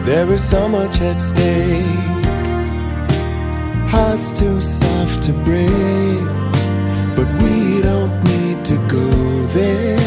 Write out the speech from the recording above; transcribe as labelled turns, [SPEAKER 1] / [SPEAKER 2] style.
[SPEAKER 1] There is so much at stake. Hearts too soft to break, but we don't need to go there.